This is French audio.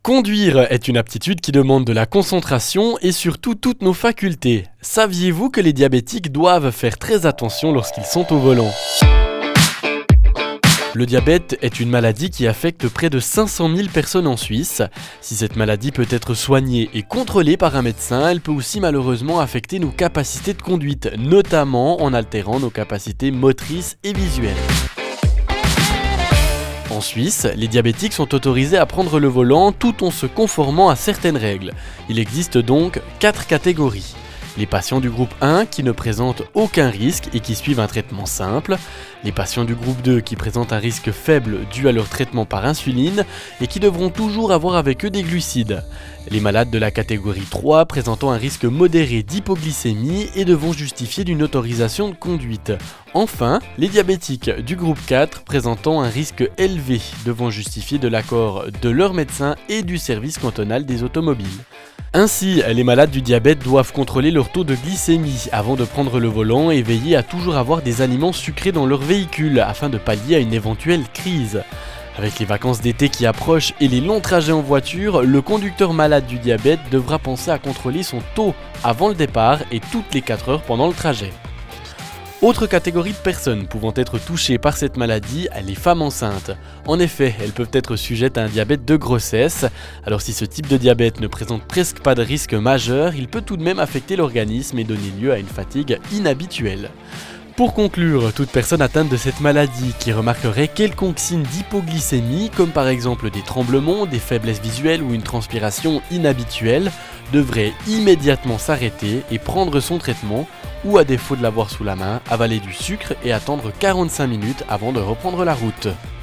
Conduire est une aptitude qui demande de la concentration et surtout toutes nos facultés. Saviez-vous que les diabétiques doivent faire très attention lorsqu'ils sont au volant ? Le diabète est une maladie qui affecte près de 500 000 personnes en Suisse. Si cette maladie peut être soignée et contrôlée par un médecin, elle peut aussi malheureusement affecter nos capacités de conduite, notamment en altérant nos capacités motrices et visuelles. En Suisse, les diabétiques sont autorisés à prendre le volant tout en se conformant à certaines règles. Il existe donc 4 catégories. Les patients du groupe 1 qui ne présentent aucun risque et qui suivent un traitement simple, les patients du groupe 2 qui présentent un risque faible dû à leur traitement par insuline et qui devront toujours avoir avec eux des glucides, les malades de la catégorie 3 présentant un risque modéré d'hypoglycémie et devront justifier d'une autorisation de conduite. Enfin, les diabétiques du groupe 4 présentant un risque élevé devront justifier de l'accord de leur médecin et du service cantonal des automobiles. Ainsi, les malades du diabète doivent contrôler leur taux de glycémie avant de prendre le volant et veiller à toujours avoir des aliments sucrés dans leur véhicule afin de pallier à une éventuelle crise. Avec les vacances d'été qui approchent et les longs trajets en voiture, le conducteur malade du diabète devra penser à contrôler son taux avant le départ et toutes les 4 heures pendant le trajet. Autre catégorie de personnes pouvant être touchées par cette maladie, les femmes enceintes. En effet, elles peuvent être sujettes à un diabète de grossesse. Alors si ce type de diabète ne présente presque pas de risque majeur, il peut tout de même affecter l'organisme et donner lieu à une fatigue inhabituelle. Pour conclure, toute personne atteinte de cette maladie qui remarquerait quelconque signe d'hypoglycémie, comme par exemple des tremblements, des faiblesses visuelles ou une transpiration inhabituelle, devrait immédiatement s'arrêter et prendre son traitement, ou à défaut de l'avoir sous la main, avaler du sucre et attendre 45 minutes avant de reprendre la route.